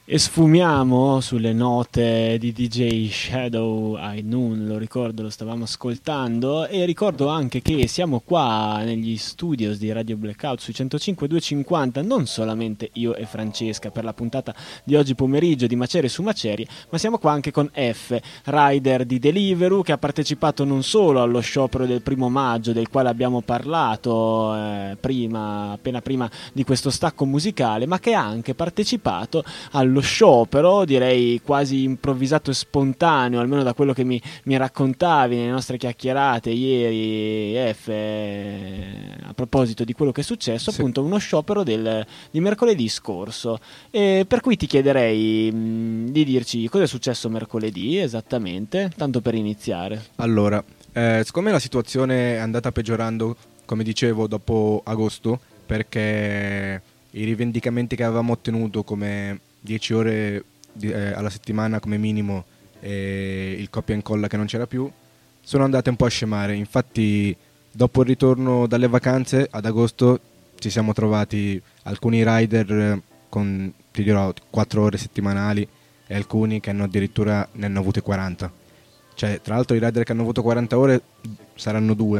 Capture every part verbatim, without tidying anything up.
E sfumiamo sulle note di D J Shadow High Noon, lo ricordo, lo stavamo ascoltando, e ricordo anche che siamo qua negli studios di Radio Blackout sui centocinque duecentocinquanta, non solamente io e Francesca per la puntata di oggi pomeriggio di Macerie su Macerie, ma siamo qua anche con F, rider di Deliveroo, che ha partecipato non solo allo sciopero del primo maggio, del quale abbiamo parlato eh, prima, appena prima di questo stacco musicale, ma che ha anche partecipato allo sciopero, direi quasi improvvisato e spontaneo, almeno da quello che mi, mi raccontavi nelle nostre chiacchierate ieri, F, eh, a proposito di quello che è successo, Sì. appunto uno sciopero del, di mercoledì scorso. E per cui ti chiederei mh, di dirci cosa è successo mercoledì esattamente, tanto per iniziare. Allora, eh, siccome la situazione è andata peggiorando, come dicevo, dopo agosto, perché i rivendicamenti che avevamo ottenuto come dieci ore di, eh, alla settimana come minimo e il copia e incolla che non c'era più, sono andate un po' a scemare. Infatti, dopo il ritorno dalle vacanze, ad agosto, ci siamo trovati alcuni rider con, ti dirò, quattro ore settimanali e alcuni che hanno addirittura ne hanno avute quaranta. Cioè, tra l'altro i rider che hanno avuto quaranta ore saranno due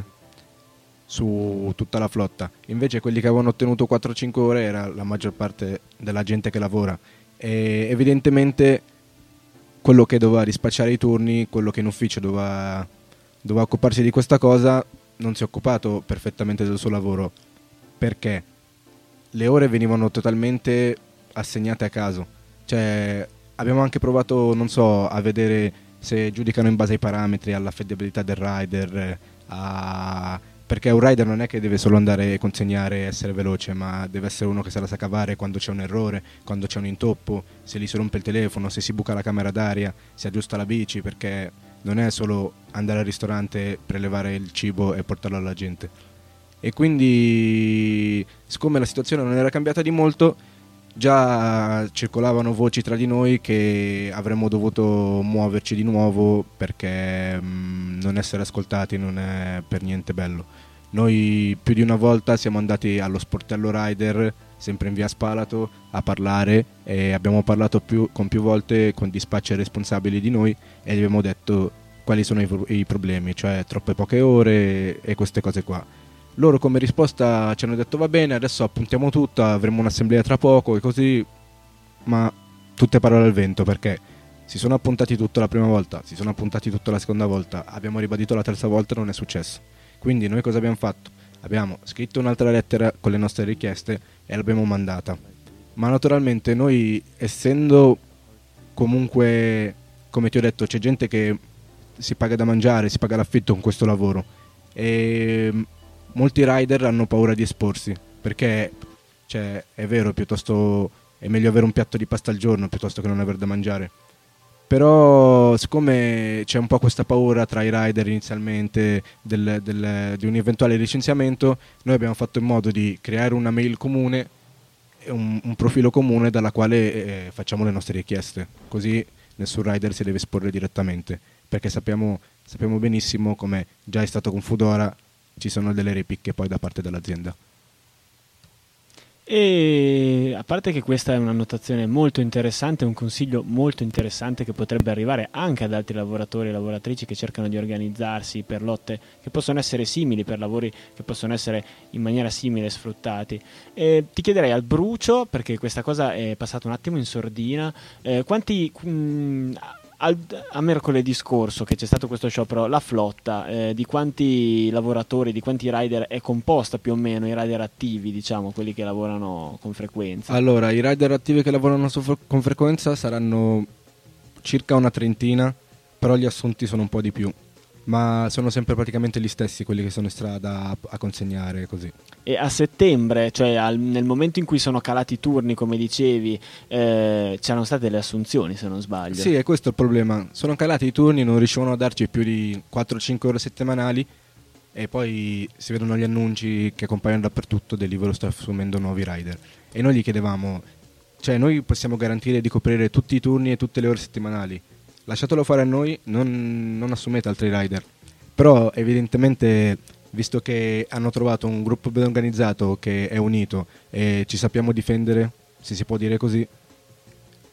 su tutta la flotta, invece quelli che avevano ottenuto quattro cinque ore era la maggior parte della gente che lavora, e evidentemente quello che doveva rispacciare i turni, quello che in ufficio doveva, doveva occuparsi di questa cosa, non si è occupato perfettamente del suo lavoro, perché le ore venivano totalmente assegnate a caso. Cioè, abbiamo anche provato, non so, a vedere se giudicano in base ai parametri, all'affidabilità del rider, a... perché un rider non è che deve solo andare a consegnare e essere veloce, ma deve essere uno che se la sa cavare quando c'è un errore, quando c'è un intoppo, se gli si rompe il telefono, se si buca la camera d'aria, si aggiusta la bici, perché non è solo andare al ristorante, prelevare il cibo e portarlo alla gente. E quindi, siccome la situazione non era cambiata di molto, già circolavano voci tra di noi che avremmo dovuto muoverci di nuovo, perché mh, non essere ascoltati non è per niente bello. Noi più di una volta siamo andati allo sportello rider, sempre in via Spalato, a parlare, e abbiamo parlato più, con più volte con dispatcher responsabili di noi, e gli abbiamo detto quali sono i, i problemi, cioè troppe poche ore e queste cose qua. Loro come risposta ci hanno detto va bene, adesso appuntiamo tutto, avremo un'assemblea tra poco e così, ma tutte parole al vento, perché si sono appuntati tutto la prima volta, si sono appuntati tutto la seconda volta, abbiamo ribadito la terza volta e non è successo. Quindi noi cosa abbiamo fatto? Abbiamo scritto un'altra lettera con le nostre richieste e l'abbiamo mandata. Ma naturalmente noi, essendo comunque, come ti ho detto, c'è gente che si paga da mangiare, si paga l'affitto con questo lavoro, e molti rider hanno paura di esporsi, perché cioè, è vero, piuttosto è meglio avere un piatto di pasta al giorno piuttosto che non aver da mangiare. Però siccome c'è un po' questa paura tra i rider inizialmente del, del, di un eventuale licenziamento, noi abbiamo fatto in modo di creare una mail comune, un, un profilo comune dalla quale eh, facciamo le nostre richieste, così nessun rider si deve esporre direttamente, perché sappiamo, sappiamo benissimo, come già è stato con Foodora, ci sono delle repicche poi da parte dell'azienda. E a parte che questa è una notazione molto interessante, un consiglio molto interessante che potrebbe arrivare anche ad altri lavoratori e lavoratrici che cercano di organizzarsi per lotte che possono essere simili, per lavori che possono essere in maniera simile sfruttati. E ti chiederei al brucio, perché questa cosa è passata un attimo in sordina, eh, quanti... Mh, Al, a mercoledì scorso che c'è stato questo sciopero, la flotta eh, di quanti lavoratori, di quanti rider è composta più o meno, i rider attivi, diciamo, quelli che lavorano con frequenza? Allora, i rider attivi che lavorano su, con frequenza saranno circa una trentina, però gli assunti sono un po' di più, ma sono sempre praticamente gli stessi quelli che sono in strada a, a consegnare così. E a settembre, cioè al, nel momento in cui sono calati i turni, come dicevi, eh, c'erano state delle assunzioni, se non sbaglio. Sì, è questo il problema. Sono calati i turni, non riuscivano a darci più di quattro cinque ore settimanali, e poi si vedono gli annunci che compaiono dappertutto: Deliveroo sta assumendo nuovi rider. E noi gli chiedevamo, cioè noi possiamo garantire di coprire tutti i turni e tutte le ore settimanali, lasciatelo fare a noi, non, non assumete altri rider. Però evidentemente, visto che hanno trovato un gruppo ben organizzato che è unito e ci sappiamo difendere, se si può dire così,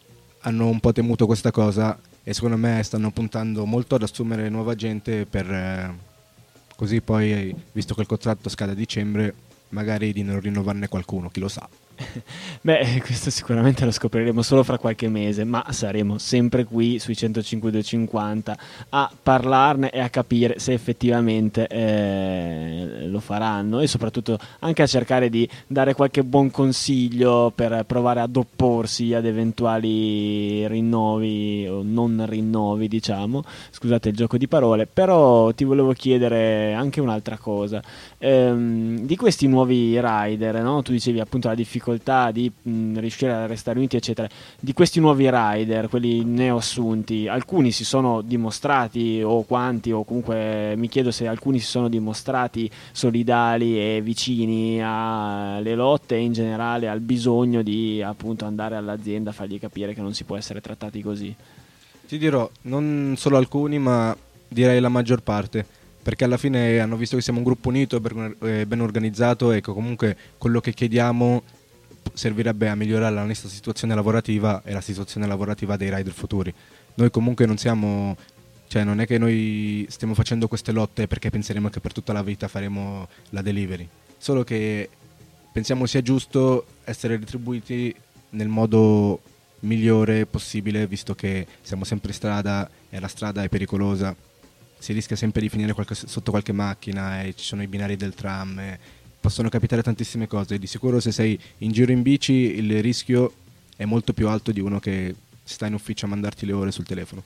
hanno un po' temuto questa cosa e secondo me stanno puntando molto ad assumere nuova gente per eh, così poi, visto che il contratto scade a dicembre, magari di non rinnovarne qualcuno, chi lo sa. Beh, questo sicuramente lo scopriremo solo fra qualche mese, ma saremo sempre qui sui centocinque duecentocinquanta a parlarne e a capire se effettivamente eh, lo faranno, e soprattutto anche a cercare di dare qualche buon consiglio per provare ad opporsi ad eventuali rinnovi o non rinnovi, diciamo, scusate il gioco di parole. Però ti volevo chiedere anche un'altra cosa, ehm, di questi nuovi rider, no? Tu dicevi appunto la difficoltà di mh, riuscire a restare uniti, eccetera. Di questi nuovi rider, quelli neoassunti, alcuni si sono dimostrati, o quanti, o comunque mi chiedo se alcuni si sono dimostrati solidali e vicini alle lotte e in generale al bisogno di appunto andare all'azienda a fargli capire che non si può essere trattati così. Ti dirò, non solo alcuni, ma direi la maggior parte, perché alla fine hanno visto che siamo un gruppo unito e ben organizzato e che comunque quello che chiediamo servirebbe a migliorare la nostra situazione lavorativa e la situazione lavorativa dei rider futuri. Noi comunque non siamo, cioè non è che noi stiamo facendo queste lotte perché penseremo che per tutta la vita faremo la delivery, solo che pensiamo sia giusto essere retribuiti nel modo migliore possibile, visto che siamo sempre in strada e la strada è pericolosa, si rischia sempre di finire qualche, sotto qualche macchina e ci sono i binari del tram e possono capitare tantissime cose. Di sicuro se sei in giro in bici il rischio è molto più alto di uno che sta in ufficio a mandarti le ore sul telefono.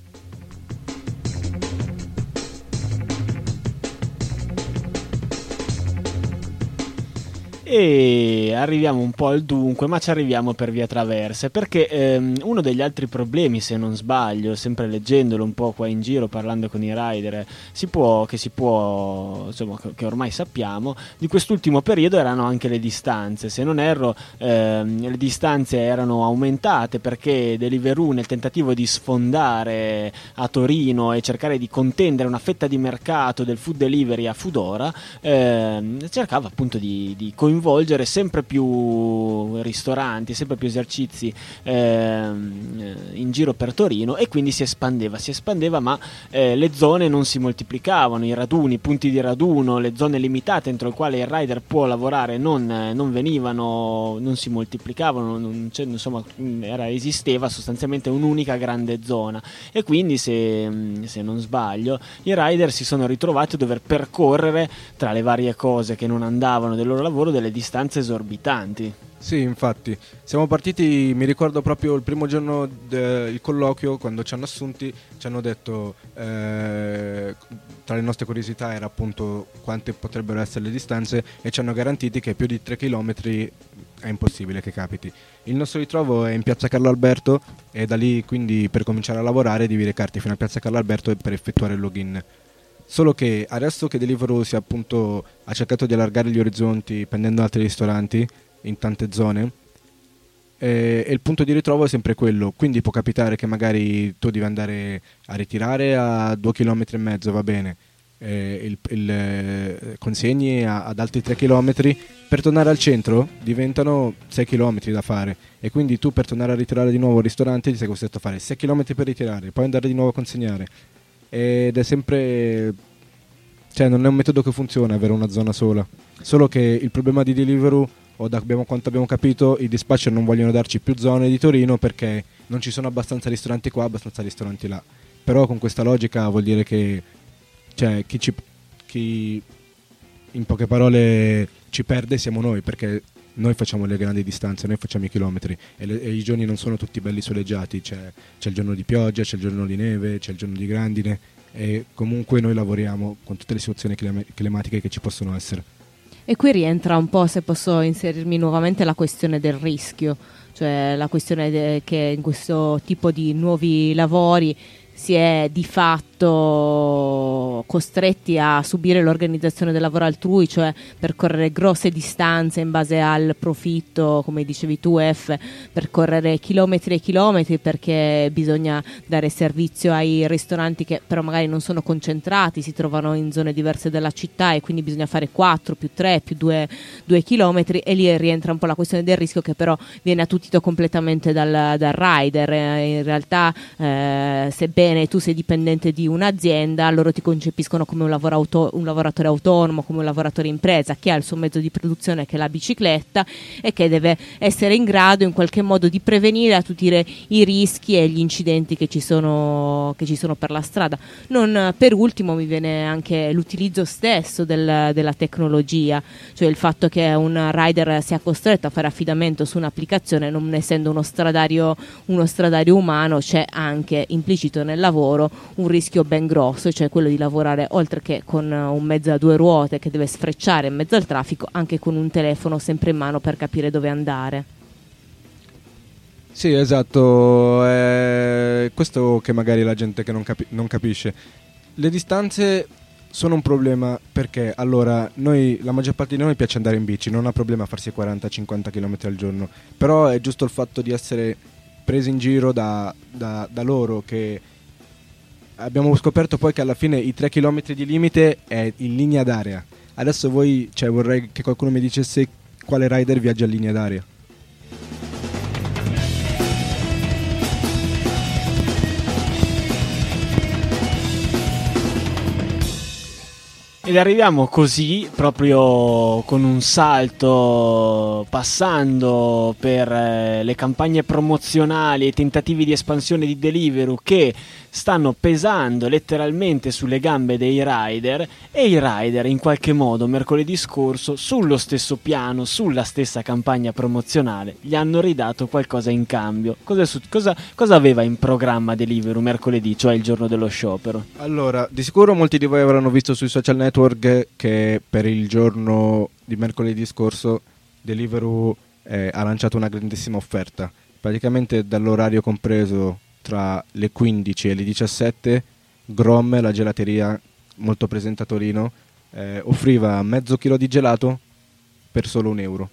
E arriviamo un po' al dunque, ma ci arriviamo per vie traverse, perché ehm, uno degli altri problemi, se non sbaglio, sempre leggendolo un po' qua in giro, parlando con i rider, si può, che si può, insomma, che ormai sappiamo, di quest'ultimo periodo erano anche le distanze. Se non erro, ehm, le distanze erano aumentate perché Deliveroo, nel tentativo di sfondare a Torino e cercare di contendere una fetta di mercato del food delivery a Foodora, ehm, cercava appunto di, di coinvolgere coinvolgere sempre più ristoranti, sempre più esercizi ehm, in giro per Torino, e quindi si espandeva, si espandeva ma eh, le zone non si moltiplicavano, i raduni, i punti di raduno, le zone limitate entro le quali il rider può lavorare non, non venivano, non si moltiplicavano, non, cioè, insomma era, esisteva sostanzialmente un'unica grande zona, e quindi se, se non sbaglio i rider si sono ritrovati a dover percorrere, tra le varie cose che non andavano del loro lavoro, delle distanze esorbitanti. Sì, infatti, siamo partiti, mi ricordo proprio il primo giorno del colloquio, quando ci hanno assunti, ci hanno detto, eh, tra le nostre curiosità era appunto quante potrebbero essere le distanze, e ci hanno garantiti che più di tre chilometri è impossibile che capiti. Il nostro ritrovo è in piazza Carlo Alberto, e da lì quindi per cominciare a lavorare devi recarti fino a piazza Carlo Alberto per effettuare il login. Solo che adesso che Deliveroo si è appunto ha cercato di allargare gli orizzonti prendendo altri ristoranti in tante zone, e, e il punto di ritrovo è sempre quello, quindi può capitare che magari tu devi andare a ritirare a due chilometri e mezzo, va bene, eh, il, il, eh, consegni a, ad altri tre chilometri, per tornare al centro diventano sei chilometri da fare, e quindi tu per tornare a ritirare di nuovo al ristorante ti sei costretto a fare sei chilometri per ritirare, poi andare di nuovo a consegnare. Ed è sempre, cioè non è un metodo che funziona avere una zona sola, solo che il problema di Deliveroo, o da abbiamo, quanto abbiamo capito, i dispatcher non vogliono darci più zone di Torino perché non ci sono abbastanza ristoranti qua, abbastanza ristoranti là. Però con questa logica vuol dire che, cioè, chi, ci, chi in poche parole ci perde siamo noi, perché noi facciamo le grandi distanze, noi facciamo i chilometri, e, le, e i giorni non sono tutti belli soleggiati, c'è, c'è il giorno di pioggia, c'è il giorno di neve, c'è il giorno di grandine, e comunque noi lavoriamo con tutte le situazioni clima- climatiche che ci possono essere. E qui rientra un po', se posso inserirmi nuovamente, la questione del rischio, cioè la questione de- che in questo tipo di nuovi lavori si è di fatto fatto costretti a subire l'organizzazione del lavoro altrui, cioè percorrere grosse distanze in base al profitto, come dicevi tu F, percorrere chilometri e chilometri perché bisogna dare servizio ai ristoranti che però magari non sono concentrati, si trovano in zone diverse della città e quindi bisogna fare quattro più tre più due chilometri, e lì rientra un po' la questione del rischio che però viene attutito completamente dal, dal rider. In realtà eh, sebbene tu sei dipendente di un'azienda, loro ti concepiscono come un, lavoro auto- un lavoratore autonomo, come un lavoratore impresa che ha il suo mezzo di produzione, che è la bicicletta, e che deve essere in grado in qualche modo di prevenire e attutire i rischi e gli incidenti che ci sono, che ci sono per la strada. Non per ultimo mi viene anche l'utilizzo stesso del, della tecnologia, cioè il fatto che un rider sia costretto a fare affidamento su un'applicazione, non essendo uno stradario, uno stradario umano, c'è anche implicito nel lavoro un rischio ben grosso, cioè quello di lavorare oltre che con un mezzo a due ruote che deve sfrecciare in mezzo al traffico, anche con un telefono sempre in mano per capire dove andare. Sì, esatto, è questo che magari la gente che non, capi- non capisce. Le distanze sono un problema perché allora noi, la maggior parte di noi piace andare in bici, non ha problema a farsi quaranta cinquanta km al giorno, però è giusto il fatto di essere presi in giro da, da, da loro, che abbiamo scoperto poi che alla fine i tre chilometri di limite è in linea d'aria. Adesso voi, cioè vorrei che qualcuno mi dicesse quale rider viaggia in linea d'aria. Ed arriviamo così, proprio con un salto, passando per eh, le campagne promozionali e i tentativi di espansione di Deliveroo che stanno pesando letteralmente sulle gambe dei rider, e i rider in qualche modo mercoledì scorso, sullo stesso piano, sulla stessa campagna promozionale, gli hanno ridato qualcosa in cambio. Cosa, su- cosa, cosa aveva in programma Deliveroo mercoledì, cioè il giorno dello sciopero? Allora, di sicuro molti di voi avranno visto sui social network che per il giorno di mercoledì scorso Deliveroo eh, ha lanciato una grandissima offerta. Praticamente dall'orario compreso tra le quindici e le diciassette, Grom, la gelateria molto presente a Torino, eh, offriva mezzo chilo di gelato per solo un euro.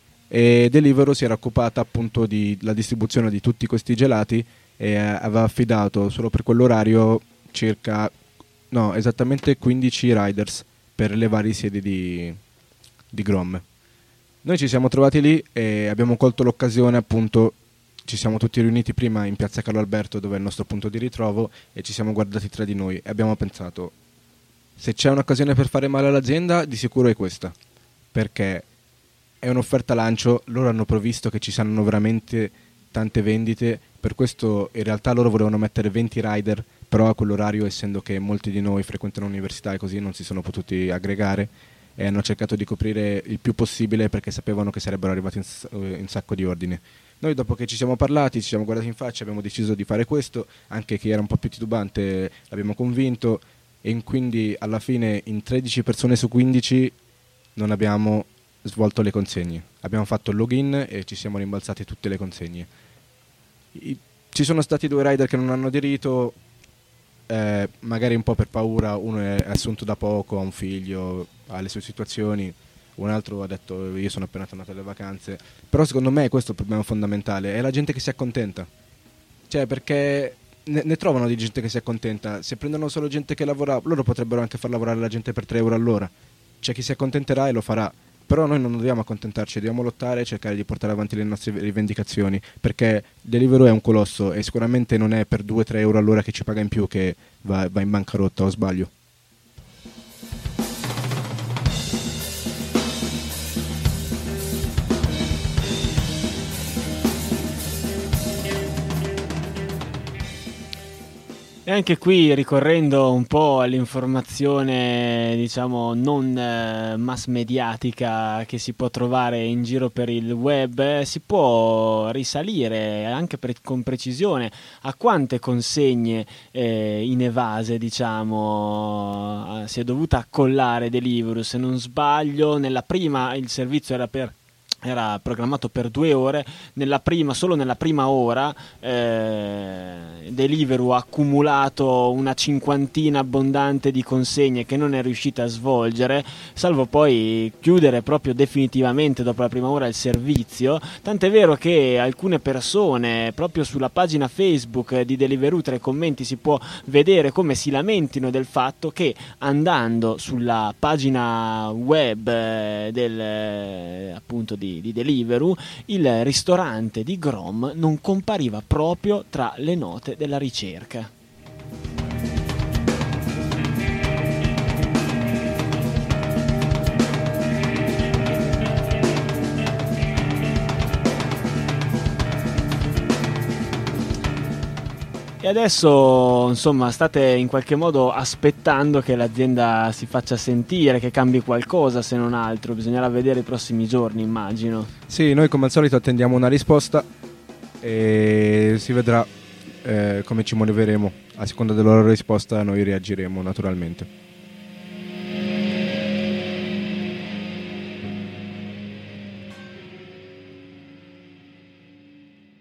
E Deliveroo si era occupata appunto della distribuzione di tutti questi gelati e eh, aveva affidato solo per quell'orario circa, no, esattamente quindici riders per le varie sedi di, di Grom. Noi ci siamo trovati lì e abbiamo colto l'occasione, appunto, ci siamo tutti riuniti prima in piazza Carlo Alberto, dove è il nostro punto di ritrovo, e ci siamo guardati tra di noi e abbiamo pensato: se c'è un'occasione per fare male all'azienda, di sicuro è questa, perché è un'offerta lancio, loro hanno provvisto che ci saranno veramente tante vendite, per questo in realtà loro volevano mettere venti rider, però a quell'orario, essendo che molti di noi frequentano l'università e così, non si sono potuti aggregare, e hanno cercato di coprire il più possibile perché sapevano che sarebbero arrivati in, in sacco di ordine. Noi, dopo che ci siamo parlati, ci siamo guardati in faccia, abbiamo deciso di fare questo, anche chi era un po' più titubante l'abbiamo convinto, e quindi alla fine in tredici persone su quindici non abbiamo svolto le consegne. Abbiamo fatto il login e ci siamo rimbalzati tutte le consegne. I, ci sono stati due rider che non hanno aderito, eh, magari un po' per paura, uno è assunto da poco, ha un figlio, ha le sue situazioni, un altro ha detto io sono appena tornato dalle vacanze. Però secondo me questo è il problema fondamentale, è la gente che si accontenta, cioè perché ne, ne trovano di gente che si accontenta. Se prendono solo gente che lavora, loro potrebbero anche far lavorare la gente per tre euro all'ora. C'è chi si accontenterà e lo farà, però noi non dobbiamo accontentarci, dobbiamo lottare e cercare di portare avanti le nostre rivendicazioni, perché Deliveroo è un colosso e sicuramente non è per due tre euro all'ora che ci paga in più che va, va in bancarotta, o sbaglio? E anche qui, ricorrendo un po' all'informazione, diciamo, non eh, mass mediatica che si può trovare in giro per il web, eh, si può risalire anche per, con precisione a quante consegne eh, inevase, diciamo, eh, si è dovuta accollare Deliveroo. Se non sbaglio, nella prima il servizio era per era programmato per due ore, nella prima, solo nella prima ora eh, Deliveroo ha accumulato una cinquantina abbondante di consegne che non è riuscita a svolgere, salvo poi chiudere proprio definitivamente dopo la prima ora il servizio, tant'è vero che alcune persone proprio sulla pagina Facebook di Deliveroo, tra i commenti si può vedere come si lamentino del fatto che andando sulla pagina web eh, del, eh, appunto di, di Deliveroo, il ristorante di Grom non compariva proprio tra le note della ricerca. E adesso, insomma, state in qualche modo aspettando che l'azienda si faccia sentire, che cambi qualcosa, se non altro. Bisognerà vedere i prossimi giorni, immagino. Sì, noi come al solito attendiamo una risposta e si vedrà eh, come ci muoveremo. A seconda della loro risposta noi reagiremo naturalmente.